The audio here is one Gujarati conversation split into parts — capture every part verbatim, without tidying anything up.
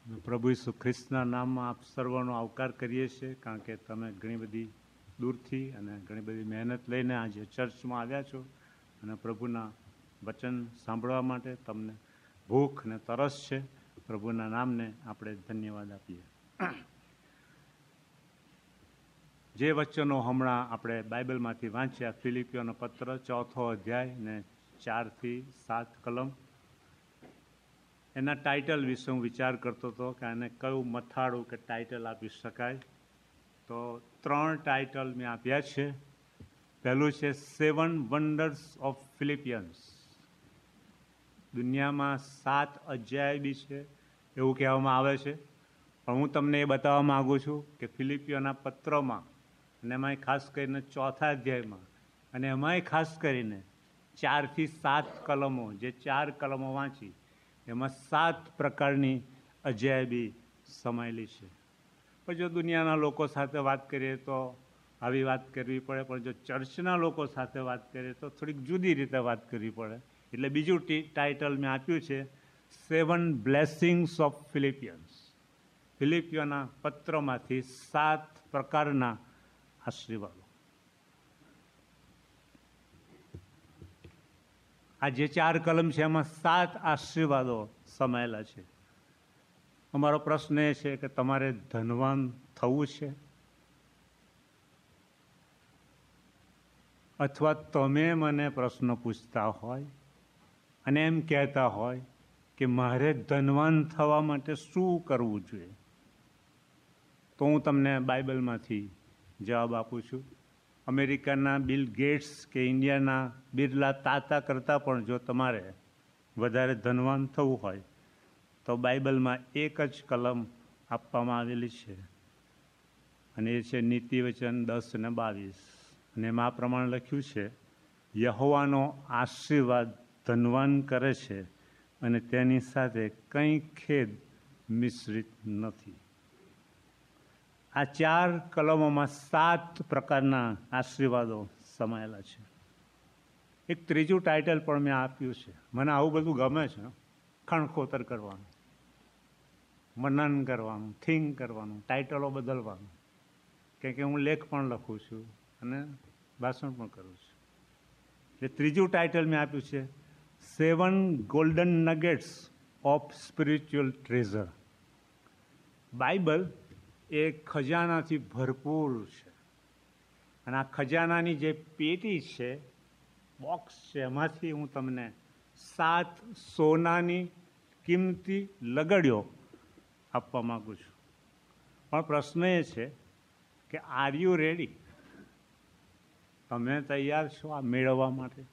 પ્રભુ ઈસુ ખ્રિસ્તના નામમાં આપ સર્વનો આવકાર કરીએ છીએ, કારણ કે તમે ઘણી બધી દૂરથી અને ઘણી બધી મહેનત લઈને આજે ચર્ચમાં આવ્યા છો અને પ્રભુના વચન સાંભળવા માટે તમને ભૂખ અને તરસ છે. પ્રભુના નામને આપણે ધન્યવાદ આપીએ. જે વચનો હમણાં આપણે બાઇબલમાંથી વાંચ્યા, ફિલિપિયોનો પત્ર ચોથો અધ્યાય ને ચારથી સાત કલમ, એના ટાઇટલ વિશે હું વિચાર કરતો હતો કે આને કયું મથાળું કે ટાઇટલ આપી શકાય. તો ત્રણ ટાઇટલ મેં આપ્યા છે. પહેલું છે સેવન વન્ડર્સ ઓફ ફિલિપિયન્સ. દુનિયામાં સાત અજાયબી છે એવું કહેવામાં આવે છે, પણ હું તમને એ બતાવવા માગું છું કે ફિલિપિયોના પત્રમાં અને એમાંય ખાસ કરીને ચોથા અધ્યાયમાં અને એમાંય ખાસ કરીને ચારથી સાત કલમો, જે ચાર કલમો વાંચી એમાં સાત પ્રકારની અજાયબી સમાયેલી છે. પણ જો દુનિયાના લોકો સાથે વાત કરીએ તો આવી વાત કરવી પડે, પણ જો ચર્ચના લોકો સાથે વાત કરીએ તો થોડીક જુદી રીતે વાત કરવી પડે. એટલે બીજું ટી ટાઇટલ મેં આપ્યું છે સેવન બ્લેસિંગ્સ ઓફ ફિલિપિયન્સ. ફિલિપિયોના પત્રમાંથી સાત પ્રકારના આશીર્વાદો. આ જે ચાર કલમ છે એમાં સાત આશીર્વાદો સમાયેલા છે. અમારો પ્રશ્ન એ છે કે તમારે ધનવાન થવું છે, અથવા તમે મને પ્રશ્ન પૂછતા હોય અને એમ કહેતા હોય કે મારે ધનવાન થવા માટે શું કરવું જોઈએ, તો હું તમને બાઇબલમાંથી જવાબ આપું છું. અમેરિકાના બિલ ગેટ્સ કે ઇન્ડિયાના બિરલા તાતા કરતાં પણ જો તમારે વધારે ધનવાન થવું હોય તો બાઇબલમાં એક જ કલમ આપવામાં આવેલી છે, અને એ છે નીતિવચન દસ ને બાવીસ. અને એમાં આ પ્રમાણે લખ્યું છે, યહોવાનો આશીર્વાદ ધનવાન કરે છે અને તેની સાથે કંઈ ખેદ મિશ્રિત નથી. આ ચાર કલમોમાં સાત પ્રકારના આશીર્વાદો સમાયેલા છે. એક ત્રીજું ટાઇટલ પણ મેં આપ્યું છે. મને આવું બધું ગમે છે, ખણખોતર કરવાનું, મનન કરવાનું, થિંક કરવાનું, ટાઇટલો બદલવાનું, કેમ કે હું લેખ પણ લખું છું અને ભાષણ પણ કરું છું. એટલે ત્રીજું ટાઇટલ મેં આપ્યું છે seven golden nuggets of spiritual treasure. Bible એ ખજાનાથી ભરપૂર છે, અને આ ખજાનાની જે પેટી છે, બોક્સ છે, એમાંથી હું તમને સાત સોનાની કિંમતી લગડીઓ આપવા માગું છું. પણ પ્રશ્ન એ છે કે આર યુ રેડી? તમે તૈયાર છો આ મેળવવા માટે?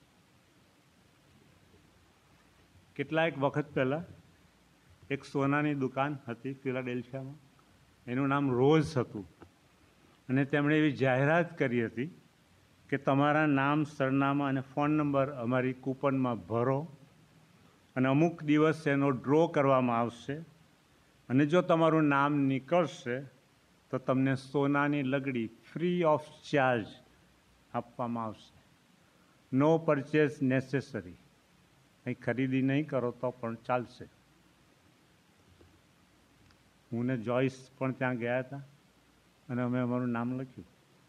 કેટલાક વખત પહેલાં એક સોનાની દુકાન હતી ફિલાડેલ્ફિયામાં. એનું નામ રોઝ હતું, અને તેમણે એવી જાહેરાત કરી હતી કે તમારા નામ, સરનામા અને ફોન નંબર અમારી કૂપનમાં ભરો, અને અમુક દિવસ એનો ડ્રો કરવામાં આવશે, અને જો તમારું નામ નીકળશે તો તમને સોનાની લગડી ફ્રી ઓફ ચાર્જ આપવામાં આવશે. No purchase necessary. કંઈ ખરીદી નહીં કરો તો પણ ચાલશે. હું ને જોઈસ પણ ત્યાં ગયા હતા અને અમે અમારું નામ લખ્યું.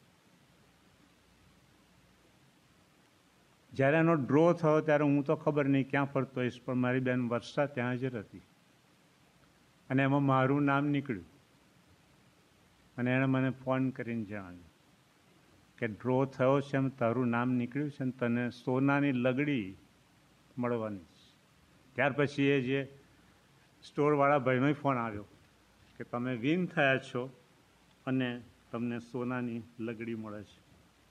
જ્યારે એનો ડ્રો થયો ત્યારે હું તો ખબર નહીં ક્યાં ફરતો હોઈશ, પણ મારી બેન વર્ષા ત્યાં હાજર હતી, અને એમાં મારું નામ નીકળ્યું. અને એણે મને ફોન કરીને જણાવ્યું કે ડ્રો થયો છે, એમ તારું નામ નીકળ્યું છે, ને તને સોનાની લગડી મળવાની છે. ત્યાર પછી એ જે સ્ટોરવાળા ભાઈનો ફોન આવ્યો કે તમે વિન થયા છો અને તમને સોનાની લગડી મળે છે.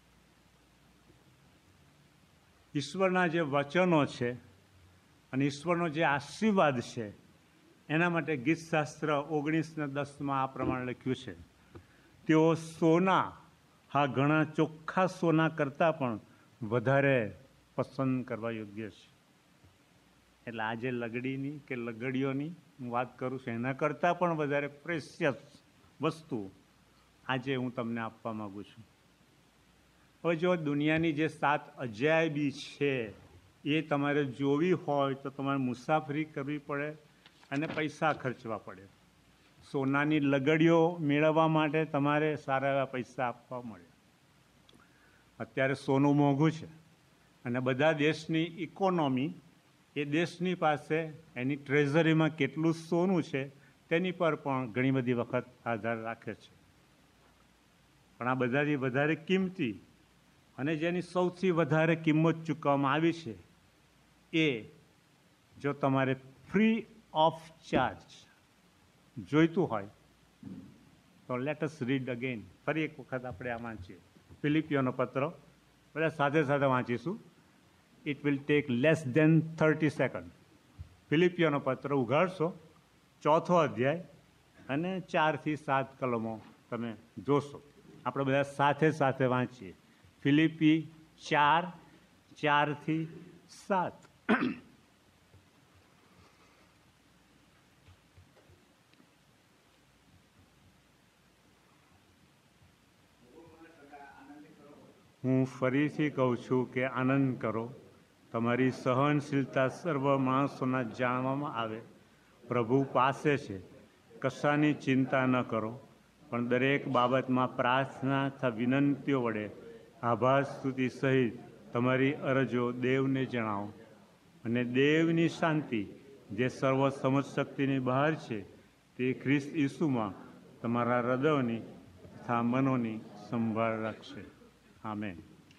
ઈશ્વરના જે વચનો છે અને ઈશ્વરનો જે આશીર્વાદ છે, એના માટે ગીતશાસ્ત્ર ઓગણીસ ને દસમાં આ પ્રમાણે લખ્યું છે, તેઓ સોના, હા ઘણા ચોખ્ખા સોના કરતાં પણ વધારે પસંદ કરવા યોગ્ય છે. એટલે આજે લગડીની કે લગડીઓની હું વાત કરું છું, એના કરતાં પણ વધારે પ્રેશિયસ વસ્તુ આજે હું તમને આપવા માગું છું. હવે જો દુનિયાની જે સાત અજાયબી છે એ તમારે જોવી હોય તો તમારે મુસાફરી કરવી પડે અને પૈસા ખર્ચવા પડે. સોનાની લગડીઓ મેળવવા માટે તમારે સારા એવા પૈસા આપવા મળે. અત્યારે સોનું મોંઘું છે અને બધા દેશની ઇકોનોમી એ દેશની પાસે એની ટ્રેઝરીમાં કેટલું સોનું છે તેની પર પણ ઘણી બધી વખત આધાર રાખે છે. પણ આ બધાથી વધારે કિંમતી અને જેની સૌથી વધારે કિંમત ચૂકવવામાં આવી છે એ જો તમારે ફ્રી ઓફ ચાર્જ જોઈતું હોય તો લેટ અસ રીડ અગેન. ફરી એક વખત આપણે આ વાંચીએ ફિલિપિયોનો પત્ર. બધા સાથે સાથે વાંચીશું. It will take less than thirty second. ફિલિપિયોનો પત્ર ઉઘાડશો, ચોથો અધ્યાય અને ચારથી સાત કલમો તમે જોશો. આપણે બધા સાથે સાથે વાંચીએ. ફિલિપી ચાર ચારથી સાત. હું ફરીથી કહું છું કે આનંદ કરો. તમારી સહનશીલતા સર્વ માણસોના જાણવામાં આવે. પ્રભુ પાસે છે. કશાની ચિંતા ન કરો, પણ દરેક બાબતમાં પ્રાર્થના તથા વિનંતીઓ વડે આભાર સ્તુતિ સહિત તમારી અરજો દેવને જણાવો. અને દેવની શાંતિ જે સર્વ સમજ શક્તિની બહાર છે તે ખ્રિસ્ત ઈસુમાં તમારા હૃદયોની તથા મનોની સંભાળ રાખશે. આમેન.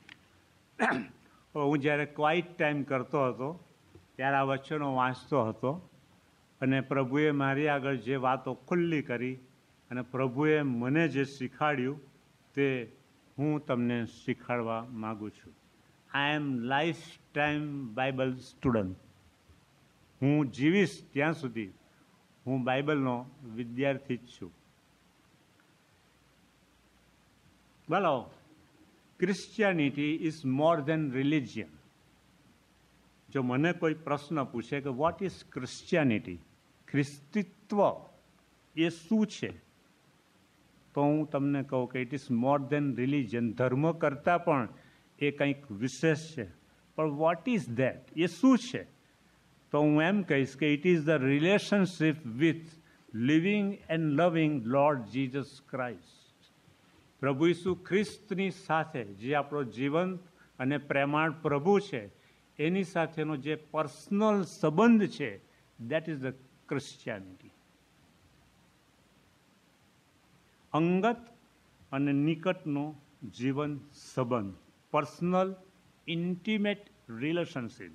હું જ્યારે ક્વાઇટ ટાઈમ કરતો હતો ત્યારે આ વચનો વાંચતો હતો અને પ્રભુએ મારી આગળ જે વાતો ખુલ્લી કરી અને પ્રભુએ મને જે શીખવાડ્યું તે હું તમને શીખવાડવા માગું છું. I am lifetime Bible student. હું જીવીશ ત્યાં સુધી હું બાઇબલનો વિદ્યાર્થી જ છું. બોલો, Christianity is more than religion. જો મને કોઈ પ્રશ્ન પૂછે કે વોટ ઇઝ ક્રિશ્ચિયાનિટી, ખ્રિસ્તીત્વ એ શું છે, તો હું તમને કહું કે it is more than religion. ધર્મ કરતાં પણ એ કંઈક વિશેષ છે. પણ વોટ ઇઝ ધેટ, એ શું છે? તો હું એમ કહીશ કે it is the relationship with living and loving Lord Jesus Christ. પ્રભુ ઈસુ ખ્રિસ્તની સાથે જે આપણો જીવંત અને પ્રેમાળ પ્રભુ છે એની સાથેનો જે પર્સનલ સંબંધ છે, દેટ ઇઝ ધ ક્રિશ્ચિયાનિટી. અંગત અને નિકટનો જીવન સંબંધ, પર્સનલ ઇન્ટિમેટ રિલેશનશીપ.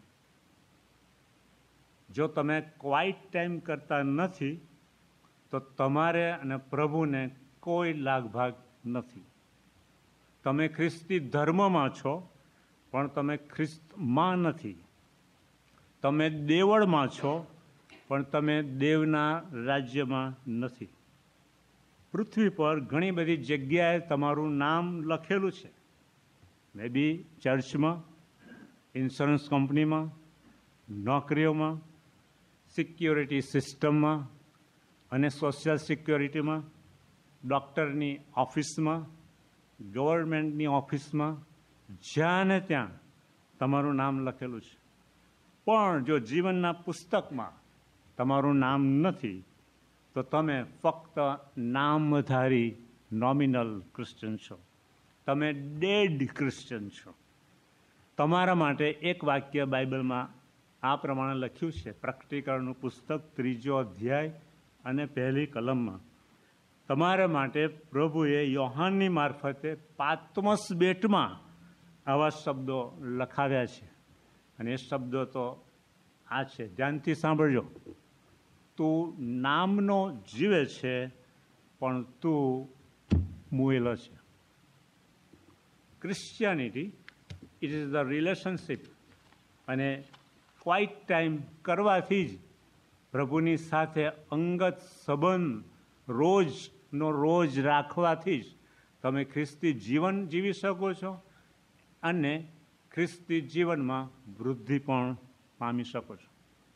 જો તમે ક્વાઇટ ટાઈમ કરતા નથી તો તમારે અને પ્રભુને કોઈ લાગભાગ નથી. તમે ખ્રિસ્તી ધર્મમાં છો પણ તમે ખ્રિસ્તમાં નથી. તમે દેવળમાં છો પણ તમે દેવના રાજ્યમાં નથી. પૃથ્વી પર ઘણી બધી જગ્યાએ તમારું નામ લખેલું છે. મે બી ચર્ચમાં, ઇન્સ્યોરન્સ કંપનીમાં, નોકરીઓમાં, સિક્યોરિટી સિસ્ટમમાં અને સોશિયલ સિક્યોરિટીમાં, ડૉક્ટરની ઓફિસમાં, ગવર્મેન્ટની ઓફિસમાં, જ્યાં ને ત્યાં તમારું નામ લખેલું છે. પણ જો જીવનના પુસ્તકમાં તમારું નામ નથી તો તમે ફક્ત નામધારી નોમિનલ ક્રિશ્ચન છો. તમે ડેડ ક્રિશ્ચન છો. તમારા માટે એક વાક્ય બાઇબલમાં આ પ્રમાણે લખ્યું છે. પ્રકટીકરણનું પુસ્તક ત્રીજો અધ્યાય અને પહેલી કલમમાં તમારા માટે પ્રભુએ યોહાનની મારફતે પાત્મસ બેટમાં આવા શબ્દો લખાવ્યા છે. અને એ શબ્દો તો આ છે, ધ્યાનથી સાંભળજો. તું નામનો જીવે છે પણ તું મુએલો છે. Christianity it is the relationship. અને ક્વાઇટ ટાઈમ કરવાથી જ, પ્રભુની સાથે અંગત સંબંધ રોજનો રોજ રાખવાથી જ તમે ખ્રિસ્તી જીવન જીવી શકો છો અને ખ્રિસ્તી જીવનમાં વૃદ્ધિ પણ પામી શકો છો.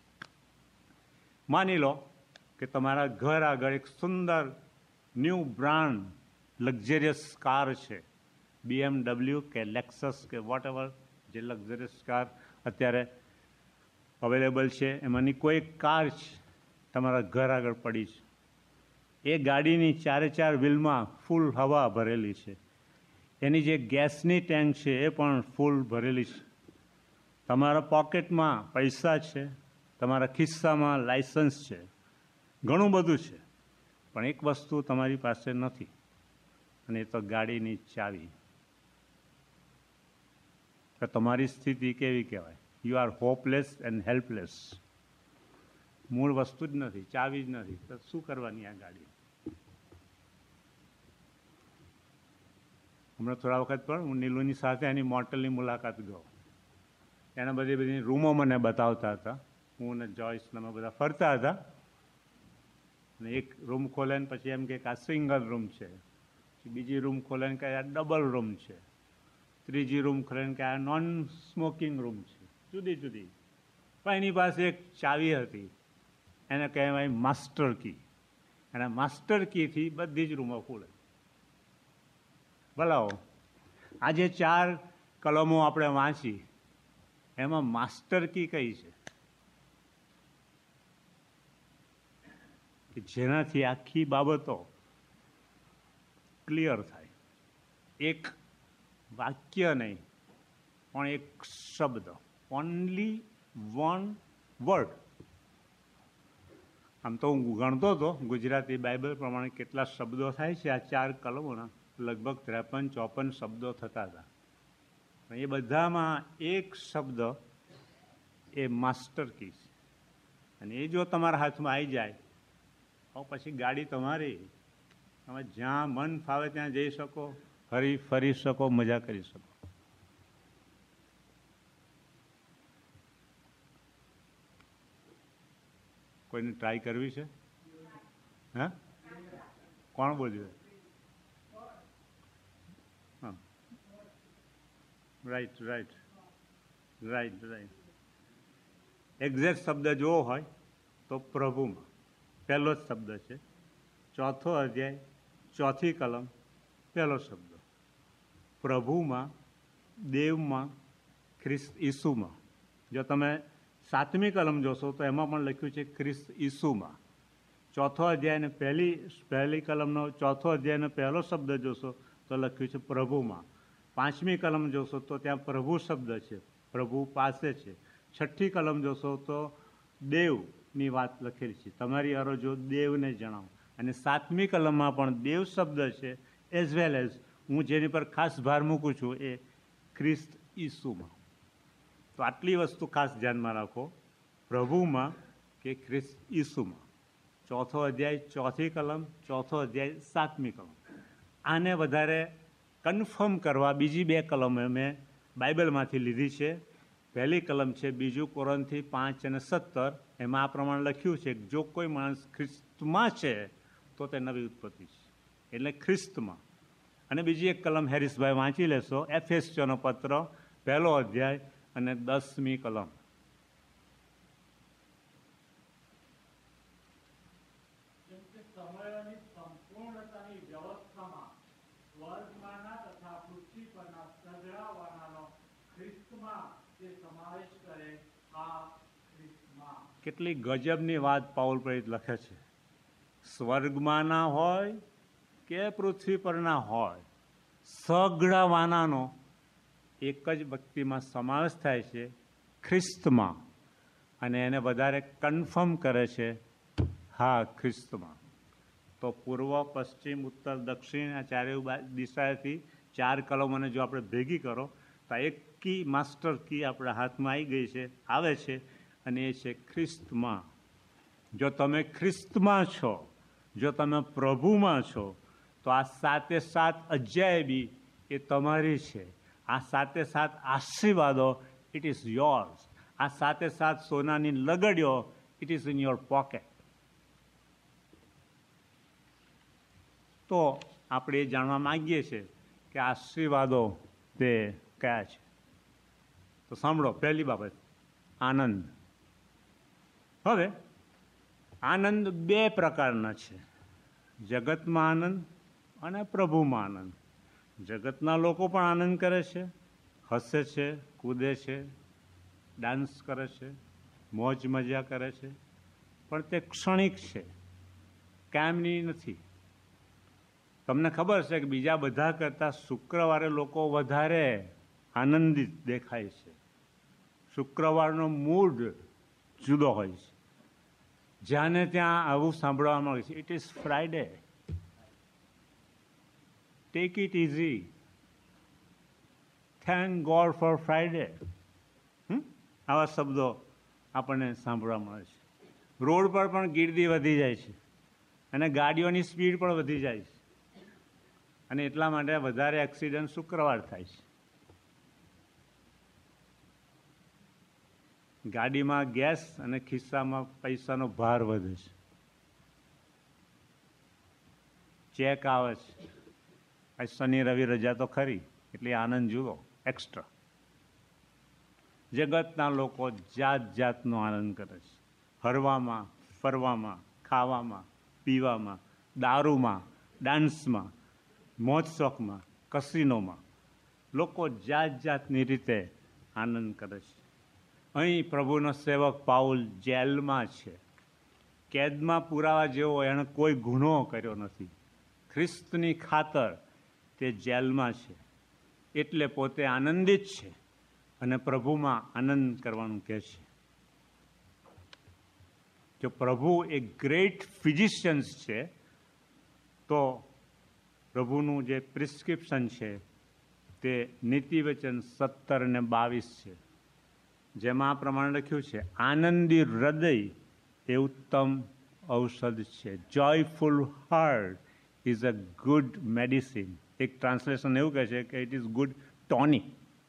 માની લો કે તમારા ઘર આગળ એક સુંદર ન્યૂ બ્રાન્ડ લક્ઝરિયસ કાર છે, બીએમડબલ્યુ કે લેક્સસ કે વોટ એવર જે લક્ઝરિયસ કાર અત્યારે અવેલેબલ છે, એમાંની કોઈ કાર છે તમારા ઘર આગળ પડી છે. એ ગાડીની ચારે ચાર વ્હીલમાં ફૂલ હવા ભરેલી છે. એની જે ગેસની ટેન્ક છે એ પણ ફૂલ ભરેલી છે. તમારા પોકેટમાં પૈસા છે, તમારા ખિસ્સામાં લાયસન્સ છે, ઘણું બધું છે, પણ એક વસ્તુ તમારી પાસે નથી, અને એ તો ગાડીની ચાવી. તો તમારી સ્થિતિ કેવી કહેવાય? You are hopeless and helpless. મૂળ વસ્તુ જ નથી, ચાવી જ નથી, તો શું કરવાની આ ગાડી? હમણાં થોડા વખત પણ હું નીલુની સાથે એની મોટલની મુલાકાત ગયો. એના બધી બધી રૂમો મને બતાવતા હતા. હું અને જોઈસ અમે બધા ફરતા હતા, અને એક રૂમ ખોલે ને પછી એમ કે આ સિંગલ રૂમ છે, બીજી રૂમ ખોલે ને કે આ ડબલ રૂમ છે, ત્રીજી રૂમ ખોલે ને કે આ નોન સ્મોકિંગ રૂમ છે, જુદી જુદી. પણ એની પાસે એક ચાવી હતી, એને કહેવાય માસ્ટર કી. અને માસ્ટર કીથી બધી જ રૂમો ખુલે. બોલાવો, આજે ચાર કલમો આપણે વાંચી, એમાં માસ્ટર કી કઈ છે કે જેનાથી આખી બાબતો ક્લિયર થાય? એક વાક્ય નહીં, પણ એક શબ્દ, ઓનલી વન વર્ડ. આમ તો હું ગણતો હતો ગુજરાતી બાઇબલ પ્રમાણે કેટલા શબ્દો થાય છે. આ ચાર કલમોના લગભગ ત્રેપન ચોપન શબ્દો થતા હતા. એ બધામાં એક શબ્દ એ માસ્ટર કી છે. અને એ જો તમારા હાથમાં આવી જાય તો પછી ગાડી તમારી. તમે જ્યાં મન ફાવે ત્યાં જઈ શકો, ફરી ફરી શકો, મજા કરી શકો. કોઈને ટ્રાય કરવી છે? હા, કોણ બોલ્યું? હા, right right right right. Exact શબ્દ જોવો હોય તો પ્રભુમાં પહેલો જ શબ્દ છે. ચોથો અધ્યાય, ચોથી કલમ, પહેલો શબ્દ. પ્રભુમાં, દેવમાં, ખ્રિસ્ત ઈસુમાં. જો તમે સાતમી કલમ જોશો તો એમાં પણ લખ્યું છે ખ્રિસ્ત ઈસુમાં. ચોથો અધ્યાયને પહેલી પહેલી કલમનો ચોથો અધ્યાયનો પહેલો શબ્દ જોશો તો લખ્યું છે પ્રભુમાં. પાંચમી કલમ જોશો તો ત્યાં પ્રભુ શબ્દ છે, પ્રભુ પાસે છે. છઠ્ઠી કલમ જોશો તો દેવની વાત લખેલી છે, તમારી અરજો દેવને જણાવો. અને સાતમી કલમમાં પણ દેવ શબ્દ છે, એઝ વેલ એઝ હું જેની પર ખાસ ભાર મૂકું છું એ ખ્રિસ્ત ઈસુમાં. તો આટલી વસ્તુ ખાસ ધ્યાનમાં રાખો, પ્રભુમાં કે ખ્રિસ્ત ઈસુમાં. ચોથો અધ્યાય ચોથી કલમ, ચોથો અધ્યાય સાતમી કલમ. આને વધારે કન્ફર્મ કરવા બીજી બે કલમો મેં બાઇબલમાંથી લીધી છે. પહેલી કલમ છે બીજું કોરિન્થી પાંચ અને સત્તર. એમાં આ પ્રમાણે લખ્યું છે કે જો કોઈ માણસ ખ્રિસ્તમાં છે તો તે નવી ઉત્પત્તિ છે, એટલે ખ્રિસ્તમાં. અને બીજી એક કલમ હેરિસભાઈ વાંચી લેશો, એફેસનો પત્ર પહેલો અધ્યાય અને દસમી કલમ. કેટલી ગજબની વાત પાઉલ પ્રેરિત લખે છે. સ્વર્ગમાંના હોય કે પૃથ્વી પરના હોય, સઘળા વાનાનો એક જ વ્યક્તિમાં સમાવેશ થાય છે, ખ્રિસ્તમાં. અને એને વધારે કન્ફર્મ કરે છે, હા ખ્રિસ્તમાં. તો પૂર્વ, પશ્ચિમ, ઉત્તર, દક્ષિણ આ ચારે દિશાએથી ચાર કલમોને જો આપણે ભેગી કરો તો એક કી, માસ્ટર કી આપણા હાથમાં આવી ગઈ છે, આવે છે, અને એ છે ખ્રિસ્તમાં. જો તમે ખ્રિસ્તમાં છો, જો તમે પ્રભુમાં છો, તો આ સાતે સાત અધ્યાય બી એ તમારી છે. આ સાતે સાત આશીર્વાદો, ઇટ ઇઝ યોર્સ. આ સાતે સાત સોનાની લગડીઓ, it is in your pocket. તો આપણે એ જાણવા માંગીએ છીએ કે આશીર્વાદો તે કયા છે. તો સાંભળો, પહેલી બાબત આનંદ. હવે આનંદ બે પ્રકારના છે, જગતમાં આનંદ અને પ્રભુમાં આનંદ. જગતના લોકો પણ આનંદ કરે છે, હસે છે, કૂદે છે, ડાન્સ કરે છે, મોજ મજા કરે છે, પણ તે ક્ષણિક છે. કાયમની નથી. તમને ખબર છે કે બીજા બધા કરતાં શુક્રવારે લોકો વધારે આનંદિત દેખાય છે. શુક્રવારનો મૂડ જુદો હોય છે. જ્યાં ને ત્યાં આવું સાંભળવા મળે છે, it is Friday, take it easy, thank God for Friday. આવા શબ્દો આપણને સાંભળવા મળે છે. રોડ પર પણ ગીર્દી વધી જાય છે અને ગાડીઓની સ્પીડ પણ વધી જાય છે, અને એટલા માટે વધારે એક્સિડન્ટ શુક્રવાર થાય છે. ગાડીમાં ગેસ અને ખિસ્સામાં પૈસાનો ભાર વધે છે. ચેક આવે છે, આ શનિ રવિ રજા તો ખરી, એટલે આનંદ જુઓ એક્સ્ટ્રા. જગતના લોકો જાત જાતનો આનંદ કરે છે. હરવામાં, ફરવામાં, ખાવામાં, પીવામાં, દારૂમાં, ડાન્સમાં, મોજ શોખમાં, કસિનોમાં લોકો જાત જાતની રીતે આનંદ કરે છે. અહીં પ્રભુનો સેવક પાઉલ જેલમાં છે. કેદમાં પુરાવા જેવો એણે કોઈ ગુનો કર્યો નથી. ખ્રિસ્તની ખાતર તે જેલમાં છે, એટલે પોતે આનંદિત છે અને પ્રભુમાં આનંદ કરવાનું કહે છે. જો પ્રભુ એક ગ્રેટ ફિઝિશિયન્સ છે, તો પ્રભુનું જે પ્રિસ્ક્રિપ્શન છે તે નીતિવચન સત્તર ને બાવીસ છે, જેમાં આ પ્રમાણે લખ્યું છે, આનંદી હૃદય એ ઉત્તમ ઔષધ છે. Joyful heart is a good medicine. એક ટ્રાન્સલેશન એવું કહે છે કે ઇટ ઇઝ ગુડ ટોનિક.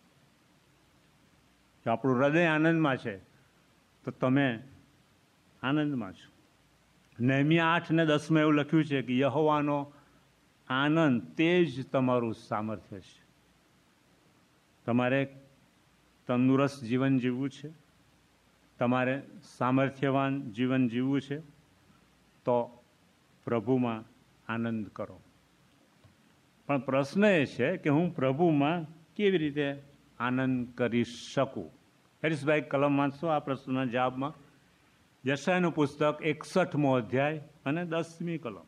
જો આપણું હૃદય આનંદમાં છે તો તમે આનંદમાં છો. નેહમ્યા આઠ ને દસમાં એવું લખ્યું છે કે યહોવાનો આનંદ તે જ તમારું સામર્થ્ય છે. તમારે તંદુરસ્ત જીવન જીવવું છે, તમારે સામર્થ્યવાન જીવન જીવવું છે, તો પ્રભુમાં આનંદ કરો. પણ પ્રશ્ન એ છે કે હું પ્રભુમાં કેવી રીતે આનંદ કરી શકું? હરીશભાઈ કલમ વાંચશો આ પ્રશ્નના જવાબમાં? યશાયાનું પુસ્તક એકસઠમો અધ્યાય અને દસમી કલમ.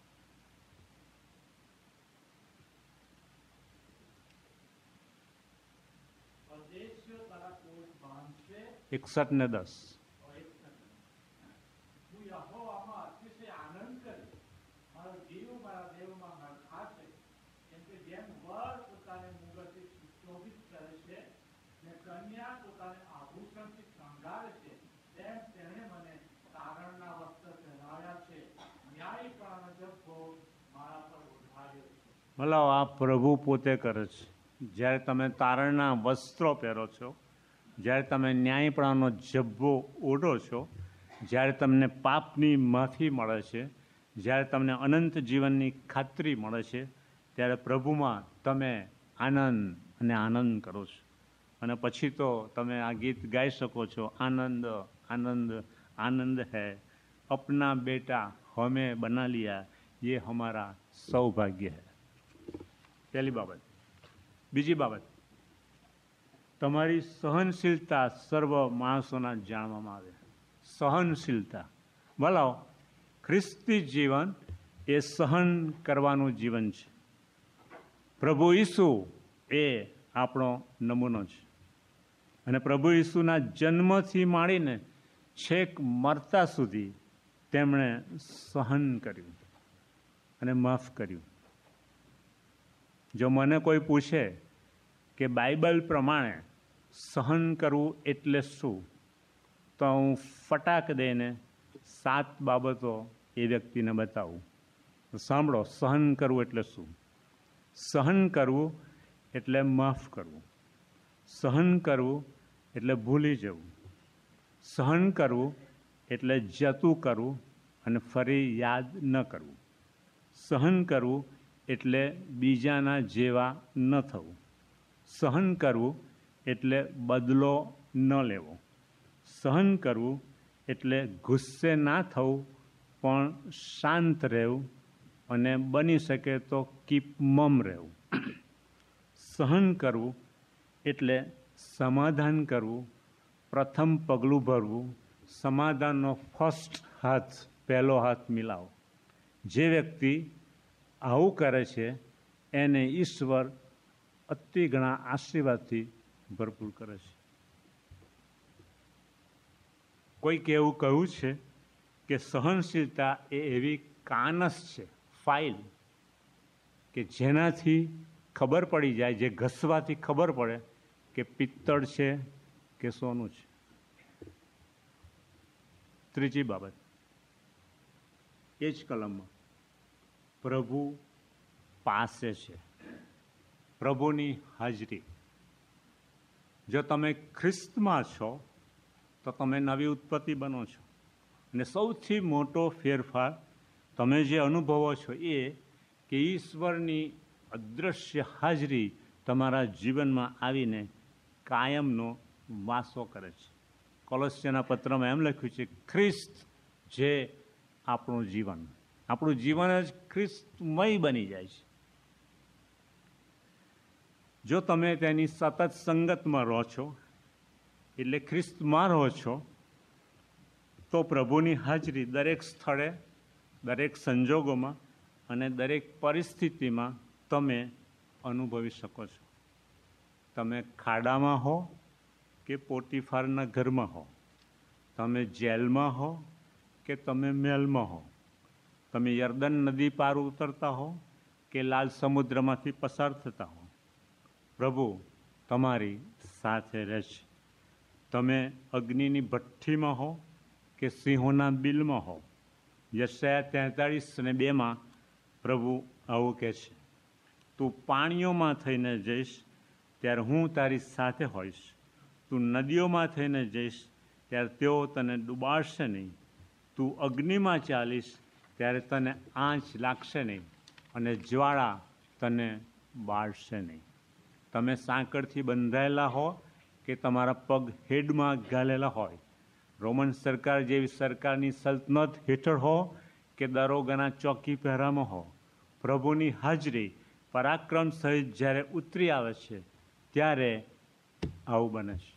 એકસઠ ને દસ. ભલા આ પ્રભુ પોતે કરે છે. જ્યારે તમે તારણના વસ્ત્રો પહેરો છો, જ્યારે તમે ન્યાયપણાનો જબ્બો ઓઢો છો, જ્યારે તમને પાપની માફી મળે છે, જ્યારે તમને અનંત જીવનની ખાતરી મળે છે, ત્યારે પ્રભુમાં તમે આનંદ અને આનંદ કરો છો. અને પછી તો તમે આ ગીત ગાઈ શકો છો, આનંદ આનંદ આનંદ હૈ, અપના બેટા હમે બના લિયા, ये हमारा सौभाग्य है. પહેલી બાબત. બીજી બાબત, તમારી સહનશીલતા સર્વ માણસોના જાણવામાં આવે. સહનશીલતા. બોલાવો, ખ્રિસ્તી જીવન એ સહન કરવાનું જીવન છે. પ્રભુ ઈસુ એ આપણો નમૂનો છે, અને પ્રભુ ઈસુના જન્મથી માંડીને છેક મરતા સુધી તેમણે સહન કર્યું અને માફ કર્યું. જો મને કોઈ પૂછે કે બાઇબલ પ્રમાણે સહન કરવું એટલે શું, તો હું ફટાક દઈને સાત બાબતો એ વ્યક્તિને બતાવું. સાંભળો, સહન કરવું એટલે શું? સહન કરવું એટલે માફ કરવું. સહન કરવું એટલે ભૂલી જવું. સહન કરવું એટલે જતું કરવું અને ફરી યાદ ન કરવું. સહન કરવું એટલે બીજાના જેવા ન થવું. સહન કરવું એટલે બદલો ન લેવો. સહન કરવું એટલે ગુસ્સે ના થવું, પણ શાંત રહેવું અને બની શકે તો કીપ મમ રહેવું. સહન કરવું એટલે સમાધાન કરવું, પ્રથમ પગલું ભરવું, સમાધાનનો ફર્સ્ટ હાથ, પહેલો હાથ મિલાવો. જે વ્યક્તિ આવું કરે છે એને ઈશ્વર અતિ ઘણા આશીર્વાદથી ભરપૂર કરે છે. કોઈક એવું કહ્યું છે કે સહનશીલતા એ એવી કાનસ છે, ફાઇલ, કે જેનાથી ખબર પડી જાય, જે ઘસવાથી ખબર પડે કે પિત્તળ છે કે સોનું છે. ત્રીજી બાબત એ જ કલમમાં પ્રભુ પાસે છે, પ્રભુની હાજરી. જો તમે ખ્રિસ્તમાં છો તો તમે નવી ઉત્પત્તિ બનો છો, અને સૌથી મોટો ફેરફાર તમે જે અનુભવો છો એ કે ઈશ્વરની અદૃશ્ય હાજરી તમારા જીવનમાં આવીને કાયમનો વાસો કરે છે. કોલોસ્યના પત્રમાં એમ લખ્યું છે, ખ્રિસ્ત જે આપણું જીવન, આપણું જીવન જ ખ્રિસ્તમય બની જાય છે. જો તમે તેની સતત સંગતમાં રહો છો, એટલે ખ્રિસ્તમાં રહો છો, તો પ્રભુની હાજરી દરેક સ્થળે, દરેક સંજોગોમાં અને દરેક પરિસ્થિતિમાં તમે અનુભવી શકો છો. તમે ખાડામાં હો કે પોટીફારના ઘરમાં હો, તમે જેલમાં હો કે તમે મહેલમાં હો, તમે યર્દન નદી પાર ઉતરતા હો કે લાલ સમુદ્રમાંથી પસાર થતા હો, પ્રભુ તમારી સાથે રહેશે. તમે અગ્નિની ભઠ્ઠીમાં હો કે સિંહોના બિલમાં હો. યશાયા તેતાળીસ ને બેમાં પ્રભુ આવું કહે છે, તું પાણીઓમાં થઈને જઈશ ત્યારે હું તારી સાથે હોઈશ, તું નદીઓમાં થઈને જઈશ ત્યારે તેઓ તને ડૂબાડશે નહીં, તું અગ્નિમાં ચાલીશ ત્યારે તને આંચ લાગશે નહીં અને જ્વાળા તને બાળશે નહીં. તમે સાંકળથી બંધાયેલા હો કે તમારા પગ હેડમાં ઘાલેલા હોય, રોમન સરકાર જેવી સરકારની સલ્તનત હેઠળ હો કે દરોગાના ચોકી પહેરામાં હો, પ્રભુની હાજરી પરાક્રમ સહિત જ્યારે ઉતરી આવે છે ત્યારે આવું બને છે.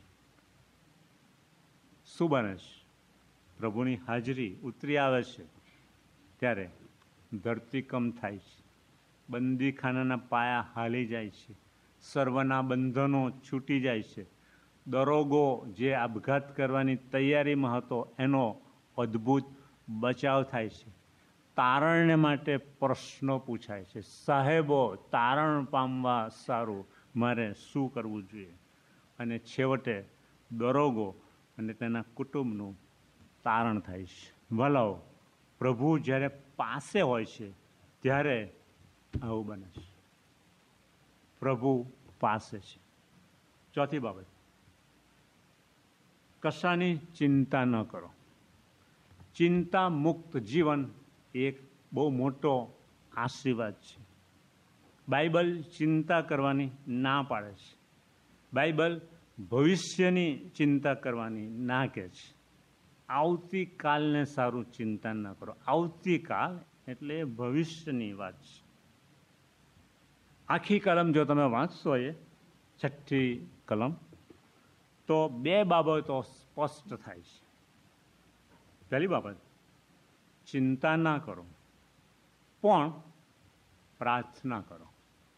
શું બને છે? પ્રભુની હાજરી ઉતરી આવે છે ત્યારે ધરતીકંપ થાય છે, બંદીખાનાના પાયા હાલી જાય છે, સર્વના બંધનો છૂટી જાય છે, દરોગો જે આપઘાત કરવાની તૈયારીમાં હતો એનો અદ્ભુત બચાવ થાય છે, તારણને માટે પ્રશ્નો પૂછાય છે, સાહેબો તારણ પામવા સારું મારે શું કરવું જોઈએ, અને છેવટે દરોગો અને તેના કુટુંબનું તારણ થાય છે. ભલાઓ, પ્રભુ જ્યારે પાસે હોય છે ત્યારે આવું બને છે. પ્રભુ પાસે છે. ચોથી બાબત, કશાની ચિંતા ન કરો. ચિંતા મુક્ત જીવન એક બહુ મોટો આશીર્વાદ છે. બાઇબલ ચિંતા કરવાની ના પાડે છે. બાઇબલ ભવિષ્યની ચિંતા કરવાની ના કહે છે. આવતીકાલને સારું ચિંતા ન કરો. આવતીકાલ એટલે ભવિષ્યની વાત છે. આખી કલમ જો તમે વાંચશો, એ છઠ્ઠી કલમ, તો બે બાબતો સ્પષ્ટ થાય છે. પહેલી બાબત, ચિંતા ના કરો પણ પ્રાર્થના કરો.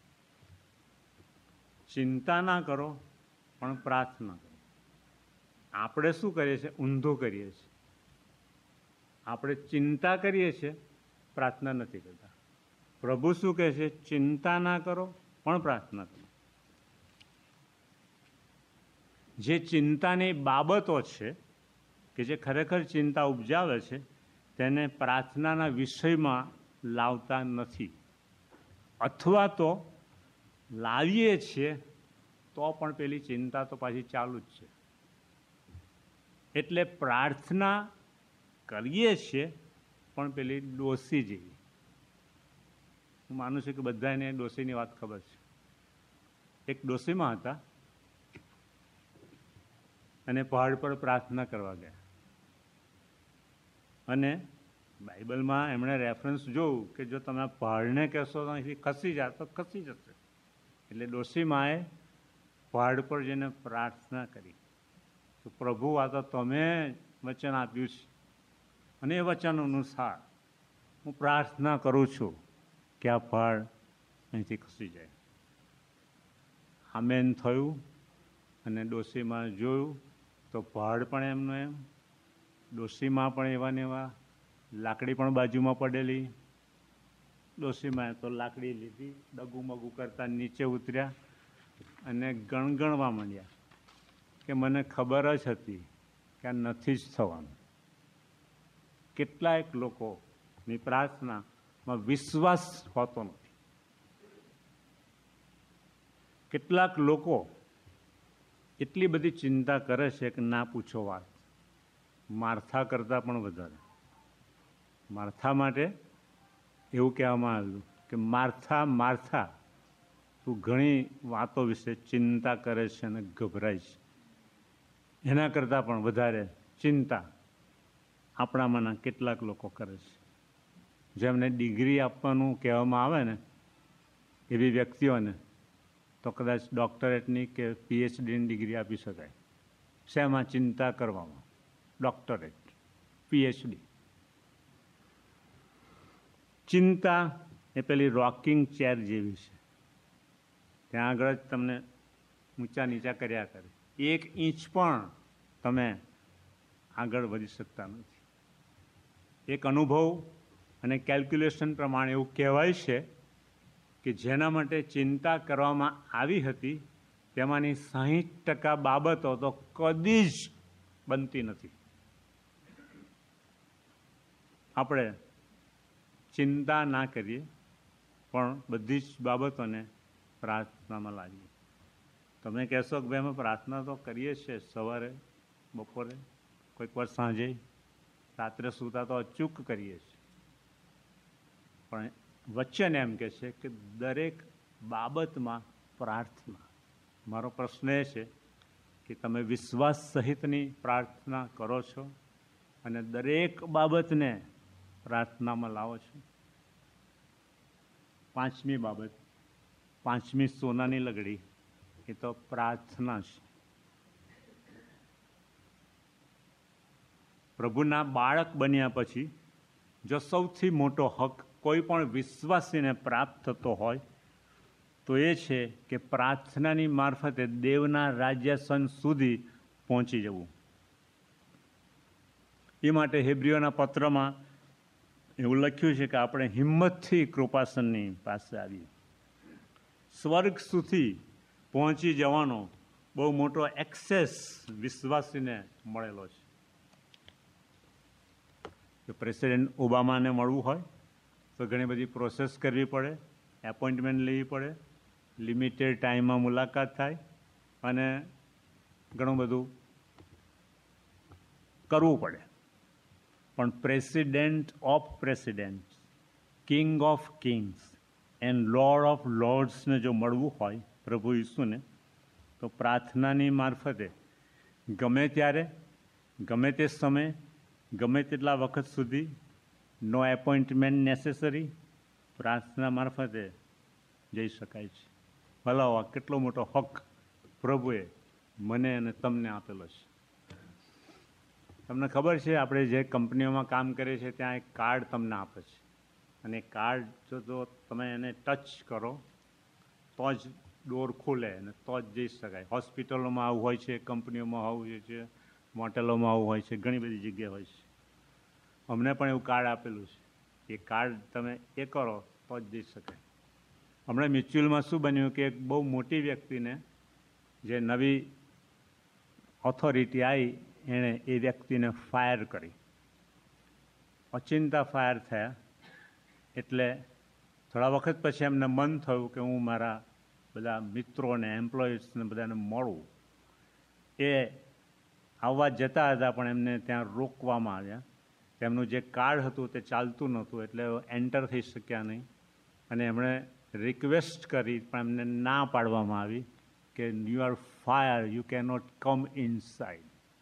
ચિંતા ના કરો પણ પ્રાર્થના કરો. આપણે શું કરીએ છીએ? ઊંધું કરીએ છીએ. આપણે ચિંતા કરીએ છીએ, પ્રાર્થના નથી કરતા. પ્રભુ શું કહે છે? ચિંતા ના કરો પણ પ્રાર્થના કરો. જે ચિંતાની બાબતો છે કે જે ખરેખર ચિંતા ઉપજાવે છે તેને પ્રાર્થનાના વિષયમાં લાવતા નથી, અથવા તો લાવીએ છીએ તો પણ પેલી ચિંતા તો પાછી ચાલુ જ છે. એટલે પ્રાર્થના કરીએ છીએ પણ પેલી ડોસી જેવી. હું માનું છું કે બધાને ડોસીની વાત ખબર છે. એક ડોસીમાં હતા અને પહાડ પર પ્રાર્થના કરવા ગયા, અને બાઇબલમાં એમણે રેફરન્સ જોયું કે જો તમે પહાડને કહેશો તો અહીંથી ખસી જાય તો ખસી જશે. એટલે ડોસીમાએ પહાડ પર જઈને પ્રાર્થના કરી, તો પ્રભુ આ તો તમે વચન આપ્યું છે અને એ વચન અનુસાર હું પ્રાર્થના કરું છું કે આ ભાડ અહીંથી ખસી જાય. આમેન થયું અને ડોશીમાં જોયું તો ભાડ પણ એમનો એમ, ડોશીમાં પણ એવા ને એવા, લાકડી પણ બાજુમાં પડેલી. ડોશીમાં તો લાકડી લીધી, ડગું મગું કરતા નીચે ઉતર્યા અને ગણગણવા માંડ્યા કે મને ખબર જ હતી કે આ નથી જ થવાનું. કેટલાક લોકોની પ્રાર્થનામાં વિશ્વાસ હોતો નથી. કેટલાક લોકો એટલી બધી ચિંતા કરે છે કે ના પૂછો વાત. માર્થા કરતાં પણ વધારે. માર્થા માટે એવું કહેવામાં આવ્યું કે માર્થા માર્થા તું ઘણી વાતો વિશે ચિંતા કરે છે અને ગભરાય છે. એના કરતાં પણ વધારે ચિંતા આપણામાંના કેટલાક લોકો કરે છે. જેમને ડિગ્રી આપવાનું કહેવામાં આવે ને એવી વ્યક્તિઓને તો કદાચ ડૉક્ટરેટની કે પીએચડીની ડિગ્રી આપી શકાય. શેમાં ચિંતા કરવામાં? Doctorate, PhD. ચિંતા એ પેલી રોકિંગ ચેર જેવી છે. ત્યાં આગળ જ તમને ઊંચા નીચા કર્યા કરે. એક ઇંચ પણ તમે આગળ વધી શકતા નથી. એક અનુભવ અને કેલ્ક્યુલેશન પ્રમાણે એવું કહેવાય છે કે જેના માટે ચિંતા કરવામાં આવી હતી તેમાંની સાહીઠ ટકા બાબતો તો કદી જ બનતી નથી. આપણે ચિંતા ના કરીએ પણ બધી જ બાબતોને પ્રાર્થનામાં લાવીએ. તમે કહેશો કે ભાઈ અમે પ્રાર્થના તો કરીએ છીએ સવારે, બપોરે, કોઈક વાર સાંજે, રાત્રે સૂતા તો અચૂક કરીએ છીએ. પણ વચન એમ કહે છે કે દરેક બાબતમાં પ્રાર્થના. મારો પ્રશ્ન એ છે કે તમે વિશ્વાસ સહિતની પ્રાર્થના કરો છો અને દરેક બાબતને પ્રાર્થનામાં લાવો છો? પાંચમી બાબત, પાંચમી સોનાની લગડી, એ તો પ્રાર્થના છે. પ્રભુના બાળક બન્યા પછી જો સૌથી મોટો હક કોઈ પણ વિશ્વાસીને પ્રાપ્ત થતો હોય તો એ છે કે પ્રાર્થનાની મારફતે દેવના રાજ્યાસન સુધી પહોંચી જવું. એ માટે હેબ્રીઓના પત્રમાં એવું લખ્યું છે કે આપણે હિંમતથી કૃપાસનની પાસે આવીએ. સ્વર્ગ સુધી પહોંચી જવાનો બહુ મોટો એક્સેસ વિશ્વાસીને મળેલો છે. કે પ્રેસિડેન્ટ ઓબામાને મળવું હોય તો ઘણી બધી પ્રોસેસ કરવી પડે, એપોઇન્ટમેન્ટ લેવી પડે, લિમિટેડ ટાઈમમાં મુલાકાત થાય અને ઘણું બધું કરવું પડે. પણ president of president, king of kings and lord of લોર્ડ્સને જો મળવું હોય પ્રભુ ઈસુને તો પ્રાર્થનાની મારફતે ગમે ત્યારે, ગમે તે સમયે, ગમે તેટલા વખત સુધી, નો એપોઇન્ટમેન્ટ નેસેસરી, પ્રાર્થના મારફતે જઈ શકાય છે. ભલાવો કેટલો મોટો હક પ્રભુએ મને અને તમને આપેલો છે. તમને ખબર છે આપણે જે કંપનીઓમાં કામ કરીએ છીએ ત્યાં એક કાર્ડ તમને આપે છે અને કાર્ડ જો તો તમે એને ટચ કરો તો જ ડોર ખુલે અને તો જ જઈ શકાય. હોસ્પિટલોમાં આવું હોય છે, કંપનીઓમાં આવું હોય છે, મોટેલોમાં આવું હોય છે, ઘણી બધી જગ્યાએ હોય છે. અમને પણ એવું કાર્ડ આપેલું છે. એ કાર્ડ તમે એ કરો તો જ જઈ શકાય. હમણાં મ્યુચ્યુઅલમાં શું બન્યું કે એક બહુ મોટી વ્યક્તિને જે નવી ઓથોરિટી આવી એણે એ વ્યક્તિને ફાયર કરી. અચિંતા ફાયર થયા એટલે થોડા વખત પછી એમને મન થયું કે હું મારા બધા મિત્રોને, એમ્પ્લોઈઝને બધાને મળું. એ આવવા જતા હતા પણ એમને ત્યાં રોકવામાં આવ્યા. તેમનું જે કાર્ડ હતું તે ચાલતું નહોતું એટલે એન્ટર થઈ શક્યા નહીં અને એમણે રિક્વેસ્ટ કરી પણ એમને ના પાડવામાં આવી કે you are fire, you cannot come inside.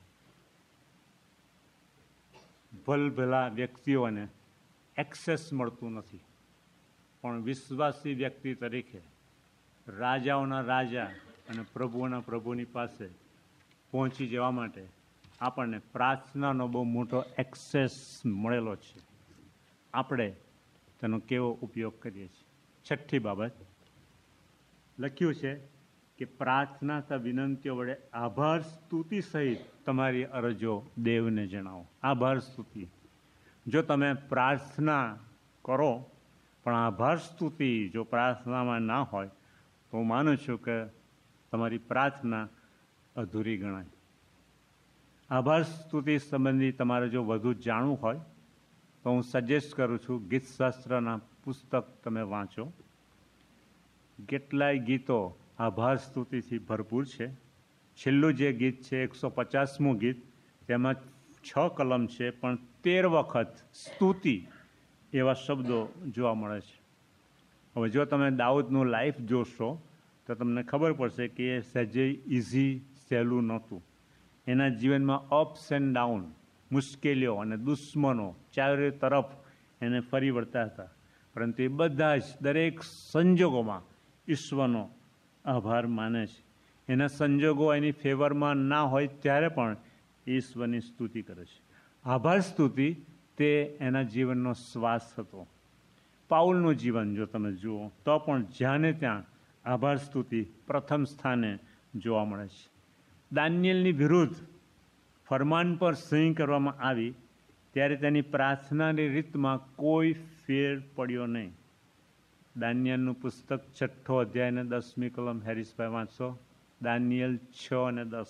ભલભલા વ્યક્તિઓને એક્સેસ મળતું નથી પણ વિશ્વાસી વ્યક્તિ તરીકે રાજાઓના રાજા અને પ્રભુઓના પ્રભુની પાસે પહોંચી જવા માટે આપણને પ્રાર્થનાનો બહુ મોટો એક્સેસ મળેલો છે. આપણે તેનો કેવો ઉપયોગ કરીએ છીએ. છઠ્ઠી બાબત લખ્યું છે કે પ્રાર્થના તથા વિનંતીઓ વડે આભાર સ્તુતિ સહિત તમારી અરજો દેવને જણાવો. આભાર સ્તુતિ. જો તમે પ્રાર્થના કરો પણ આભાર સ્તુતિ જો પ્રાર્થનામાં ના હોય તો હું માનું છું કે તમારી પ્રાર્થના અધૂરી ગણાય. આભાર સ્તુતિ સંબંધી તમારે જો વધુ જાણવું હોય તો હું સજેસ્ટ કરું છું ગીતશાસ્ત્રના પુસ્તક તમે વાંચો. કેટલાય ગીતો આભાર સ્તુતિથી ભરપૂર છે. છેલ્લું જે ગીત છે એકસો પચાસમું ગીત, તેમાં છ કલમ છે પણ તેર વખત સ્તુતિ એવા શબ્દો જોવા મળે છે. હવે જો તમે દાઉદનું લાઈફ જોશો તો તમને ખબર પડશે કે એ સહેજે ઇઝી સહેલું નહોતું. એના જીવનમાં અપ્સ એન્ડ ડાઉન, મુશ્કેલીઓ અને દુશ્મનો ચારે તરફ એને ફરી વળતા હતા, પરંતુ એ બધા જ દરેક સંજોગોમાં ઈશ્વરનો આભાર માને છે. એના સંજોગો એની ફેવરમાં ના હોય ત્યારે પણ ઈશ્વરની સ્તુતિ કરે છે. આભાર સ્તુતિ તે એના જીવનનો શ્વાસ હતો. પાઉલનું જીવન જો તમે જુઓ તો પણ જ્યાં ને ત્યાં આભાર સ્તુતિ પ્રથમ સ્થાને જોવા મળે છે. દાનિયેલની વિરુદ્ધ ફરમાન પર સહી કરવામાં આવી ત્યારે તેની પ્રાર્થનાની રીતમાં કોઈ ફેર પડ્યો નહીં. દાનિયેલનું પુસ્તક છઠ્ઠો અધ્યાય અને દસમી કલમ હેરિસભાઈ વાંચો. દાનિયેલ છ અને દસ.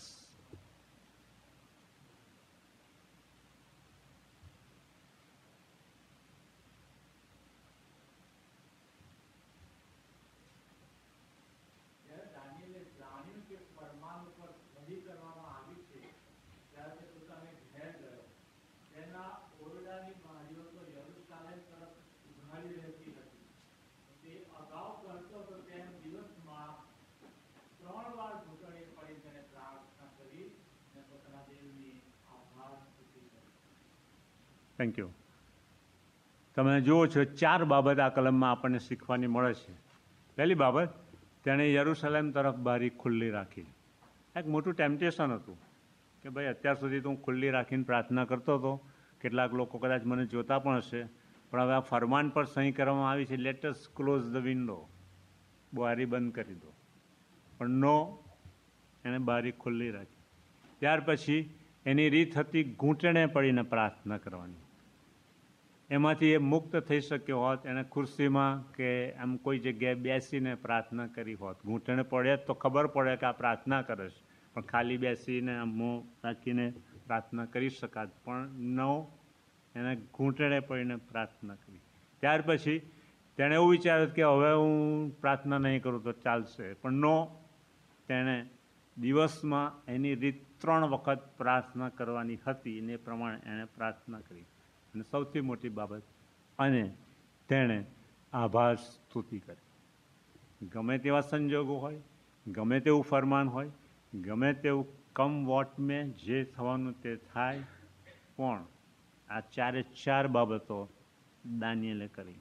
Thank you. તમે જુઓ છો ચાર બાબત આ કલમમાં આપણને શીખવાની મળે છે. પહેલી બાબત, તેણે યરુશલેમ તરફ બારી ખુલ્લી રાખી. એક મોટું ટેમ્પટેશન હતું કે ભાઈ અત્યાર સુધી તો હું ખુલ્લી રાખીને પ્રાર્થના કરતો હતો, કેટલાક લોકો કદાચ મને જોતા પણ હશે, પણ હવે આ ફરમાન પર સહી કરવામાં આવી છે, લેટસ ક્લોઝ ધ વિન્ડો, બારી બંધ કરી દો. પણ નો, એણે બારી ખુલ્લી રાખી. ત્યાર પછી એની રીત હતી ઘૂંટણે પડીને પ્રાર્થના કરવાની. એમાંથી એ મુક્ત થઈ શક્યો હોત, એણે ખુરશીમાં કે આમ કોઈ જગ્યાએ બેસીને પ્રાર્થના કરી હોત. ઘૂંટણે પડે તો ખબર પડે કે આ પ્રાર્થના કરે છે, પણ ખાલી બેસીને આમ મોં રાખીને પ્રાર્થના કરી શકાત. પણ નો, એને ઘૂંટણે પડીને પ્રાર્થના કરી. ત્યાર પછી તેણે એવું વિચાર્યું કે હવે હું પ્રાર્થના નહીં કરું તો ચાલશે, પણ નો, તેણે દિવસમાં એની રીત ત્રણ વખત પ્રાર્થના કરવાની હતી અને એ પ્રમાણે એણે પ્રાર્થના કરી. અને સૌથી મોટી બાબત, અને તેણે આભાર સ્તુતિ કરી. ગમે તેવા સંજોગો હોય, ગમે તેવું ફરમાન હોય, ગમે તેવું કમ વોટ મેં જે થવાનું તે થાય, પણ આ ચારે ચાર બાબતો દાનિયેલે કરી.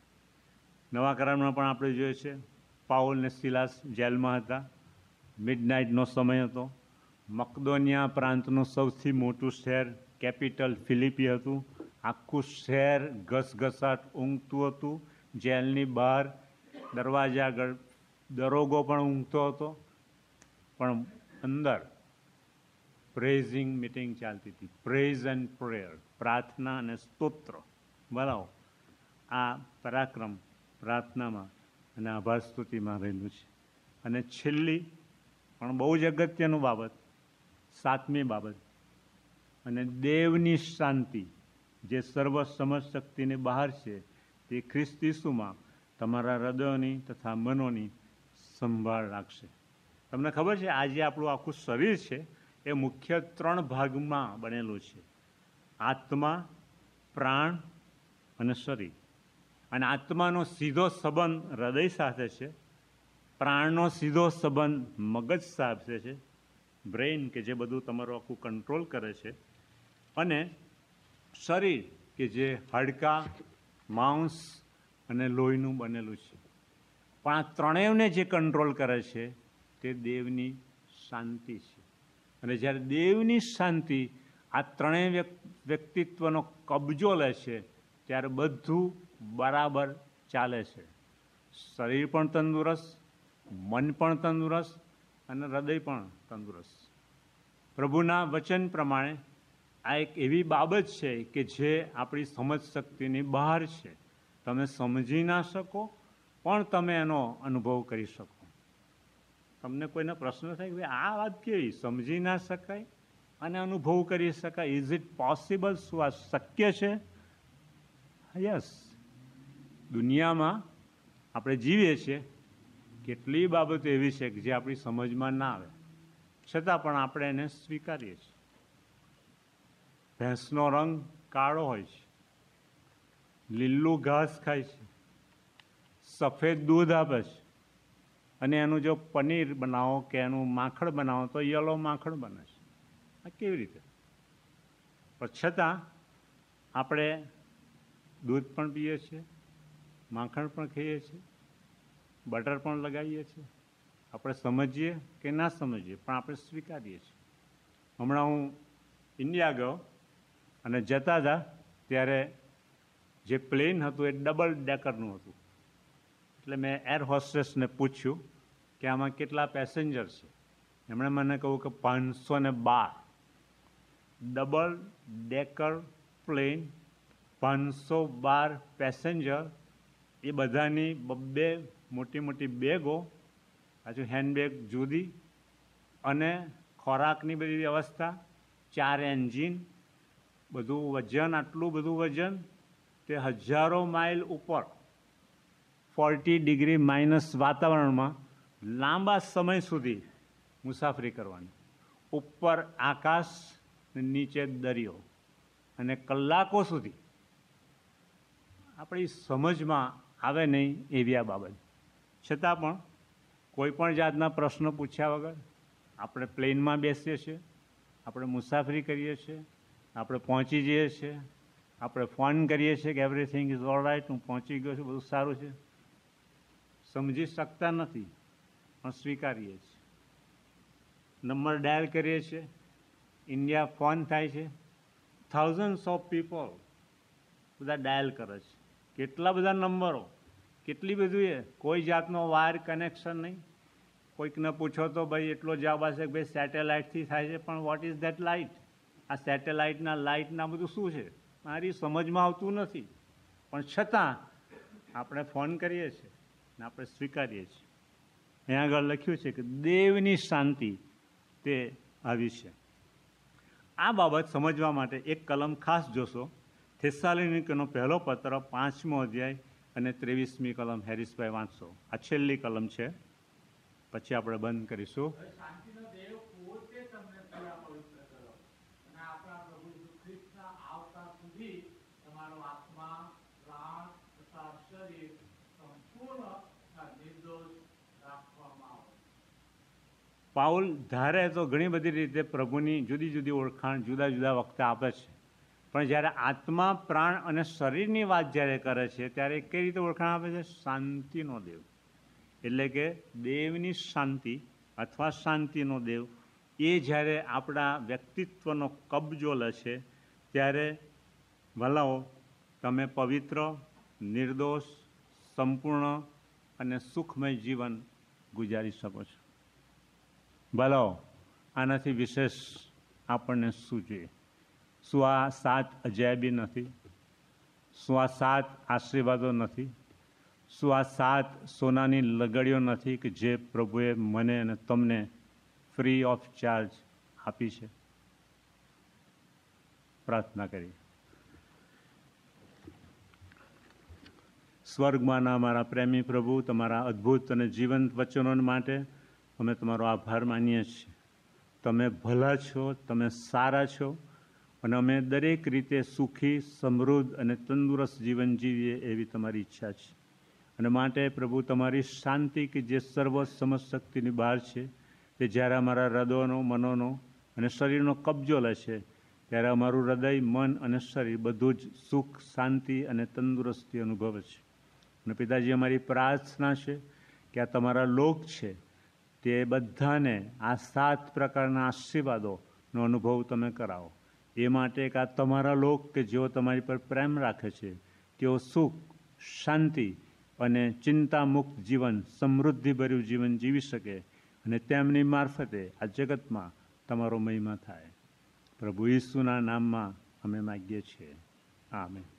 નવા કરારમાં પણ આપણે જોઈએ છે, પાઉલ ને સિલાસ જેલમાં હતા, મિડનાઇટનો સમય હતો. મકદોનિયા પ્રાંતનું સૌથી મોટું શહેર કેપિટલ ફિલિપી હતું. આખું શહેર ઘસઘસાટ ઊંઘતું હતું. જેલની બહાર દરવાજા આગળ દરોગો પણ ઊંઘતો હતો, પણ અંદર પ્રેઝિંગ મિટિંગ ચાલતી હતી. પ્રેઝ એન્ડ પ્રેયર, પ્રાર્થના અને સ્તોત્ર. બરાબર, આ પરાક્રમ પ્રાર્થનામાં અને આભાર સ્તુતિમાં રહેલું છે. અને છેલ્લી પણ બહુ જ અગત્યનું બાબત, સાતમી બાબત, અને દેવની શાંતિ જે સર્વ સમજશક્તિની બહાર છે તે ખ્રિસ્ત ઈસુમાં તમારા હૃદયોની તથા મનોની સંભાળ રાખશે. તમને ખબર છે આજે આપણું આખું શરીર છે એ મુખ્ય ત્રણ ભાગમાં બનેલું છે: આત્મા, પ્રાણ અને શરીર. અને આત્માનો સીધો સંબંધ હૃદય સાથે છે, પ્રાણનો સીધો સંબંધ મગજ સાથે છે, બ્રેઇન કે જે બધું તમારું આખું કંટ્રોલ કરે છે, અને શરીર કે જે હાડકાં, માંસ અને લોહીનું બનેલું છે. પણ આ ત્રણેયને જે કંટ્રોલ કરે છે તે દેવની શાંતિ છે. અને જ્યારે દેવની શાંતિ આ ત્રણેય વ્યક્તિત્વનો કબજો લે છે ત્યારે બધું બરાબર ચાલે છે. શરીર પણ તંદુરસ્ત, મન પણ તંદુરસ્ત અને હૃદય પણ તંદુરસ્ત. પ્રભુના વચન પ્રમાણે આ એક એવી બાબત છે કે જે આપણી સમજ શક્તિની બહાર છે. તમે સમજી ના શકો પણ તમે એનો અનુભવ કરી શકો. તમને કોઈનો પ્રશ્ન થાય કે આ વાત કેવી, સમજી ના શકાય અને અનુભવ કરી શકાય? Is it possible? શું આ શક્ય છે? યસ. દુનિયામાં આપણે જીવીએ છીએ, કેટલી બાબતો એવી છે કે જે આપણી સમજમાં ના આવે, છતાં પણ આપણે એને સ્વીકારીએ છીએ. ભેંસનો રંગ કાળો હોય છે, લીલું ઘાસ ખાય છે, સફેદ દૂધ આપે છે, અને એનું જો પનીર બનાવો કે એનું માખણ બનાવો તો યલો માખણ બને છે. આ કેવી રીતે? પણ છતાં આપણે દૂધ પણ પીએ છીએ, માખણ પણ ખાઈએ છીએ, બટર પણ લગાવીએ છીએ. આપણે સમજીએ કે ના સમજીએ પણ આપણે સ્વીકારીએ છીએ. હમણાં હું ઇન્ડિયા ગયો અને જતા હતા ત્યારે જે પ્લેન હતું એ ડબલ ડેકરનું હતું. એટલે મેં એર હોસ્ટેસને પૂછ્યું કે આમાં કેટલા પેસેન્જર છે. એમણે મને કહ્યું કે પાંચસો ને બાર. ડબલ ડેકર પ્લેન, પાંચસો બાર પેસેન્જર, એ બધાની બબ્બે મોટી મોટી બેગો, પાછું હેન્ડબેગ જુદી, અને ખોરાકની બધી વ્યવસ્થા, ચાર એન્જિન, બધું વજન, આટલું બધું વજન, તે હજારો માઇલ ઉપર ફોર્ટી ડિગ્રી માઇનસ વાતાવરણમાં લાંબા સમય સુધી મુસાફરી કરવાની. ઉપર આકાશ, નીચે દરિયો, અને કલાકો સુધી. આપણી સમજમાં આવે નહીં એવી આ બાબત. છતાં પણ કોઈ પણ જાતના પ્રશ્નો પૂછ્યા વગર આપણે પ્લેનમાં બેસીએ છીએ, આપણે મુસાફરી કરીએ છીએ, આપણે પહોંચી જઈએ છીએ, આપણે ફોન કરીએ છીએ કે એવરીથિંગ ઇઝ ઓલ રાઇટ, હું પહોંચી ગયો છું, બધું સારું છે. સમજી શકતા નથી પણ સ્વીકારીએ છીએ. નંબર ડાયલ કરીએ છીએ, ઇન્ડિયા ફોન થાય છે, થાઉઝન્ડ્સ ઓફ પીપલ બધા ડાયલ કરે છે. કેટલા બધા નંબરો, કેટલી બધું એ, કોઈ જાતનો વાયર કનેક્શન નહીં. કોઈકને પૂછો તો ભાઈ એટલો જવાબ હશે કે ભાઈ સેટેલાઇટથી થાય છે, પણ વોટ ઇઝ ધેટ લાઇટ? આ સેટેલાઇટના લાઇટના બધું શું છે મારી સમજમાં આવતું નથી. પણ છતાં આપણે ફોન કરીએ છીએ ને આપણે સ્વીકારીએ છીએ. અહીંયા આગળ લખ્યું છે કે દેવની શાંતિ તે આવી છે. આ બાબત સમજવા માટે એક કલમ ખાસ જોશો. થેસ્સાલોનિકનો પહેલો પત્ર, પાંચમો અધ્યાય અને ત્રેવીસમી કલમ હેરિસભાઈ વાંચશો. આ છેલ્લી કલમ છે, પછી આપણે બંધ કરીશું. પાઉલ ધારે તો ઘણી બધી રીતે પ્રભુની જુદી જુદી ઓળખાણ જુદા જુદા વખતે આપે છે, પણ જ્યારે આત્મા, પ્રાણ અને શરીરની વાત જ્યારે કરે છે ત્યારે કઈ રીતે ઓળખાણ આપે છે? શાંતિનો દેવ, એટલે કે દેવની શાંતિ અથવા શાંતિનો દેવ. એ જ્યારે આપણા વ્યક્તિત્વનો કબજો લે છે ત્યારે ભલાઓ તમે પવિત્ર, નિર્દોષ, સંપૂર્ણ અને સુખમય જીવન ગુજારી શકો છો. ભલાઓ આનાથી વિશેષ આપણને શું જોઈએ? શું આ સાત અજાયબી નથી? શું આ સાત આશીર્વાદો નથી? શું આ સાત સોનાની લગડીઓ નથી કે જે પ્રભુએ મને અને તમને ફ્રી ઓફ ચાર્જ આપી છે? પ્રાર્થના કરી. સ્વર્ગમાંના અમારા પ્રેમી પ્રભુ, તમારા અદ્ભુત અને જીવંત વચનો માટે અમે તમારો આભાર માનીએ છીએ. તમે ભલા છો, તમે સારા છો, અને અમે દરેક રીતે સુખી, સમૃદ્ધ અને તંદુરસ્ત જીવન જીવીએ એવી તમારી ઈચ્છા છે. અને માટે પ્રભુ તમારી શાંતિ કે જે સર્વ સમજશક્તિની બહાર છે, તે જ્યારે અમારા હૃદયનો, મનોનો અને શરીરનો કબજો લે છે ત્યારે અમારું હૃદય, મન અને શરીર બધું જ સુખ, શાંતિ અને તંદુરસ્તી અનુભવે છે. અને પિતાજી, અમારી પ્રાર્થના છે કે આ તમારા લોક છે તે બધાને આ સાત પ્રકારના આશીર્વાદોનો અનુભવ તમે કરાવો. એ માટે કે આ તમારા લોક કે જેઓ તમારી પર પ્રેમ રાખે છે તેઓ સુખ, શાંતિ અને ચિંતામુક્ત જીવન, સમૃદ્ધિભર્યું જીવન જીવી શકે અને તેમની મારફતે આ જગતમાં તમારો મહિમા થાય. પ્રભુ ઈસુના નામમાં અમે માગીએ છીએ. આમેન.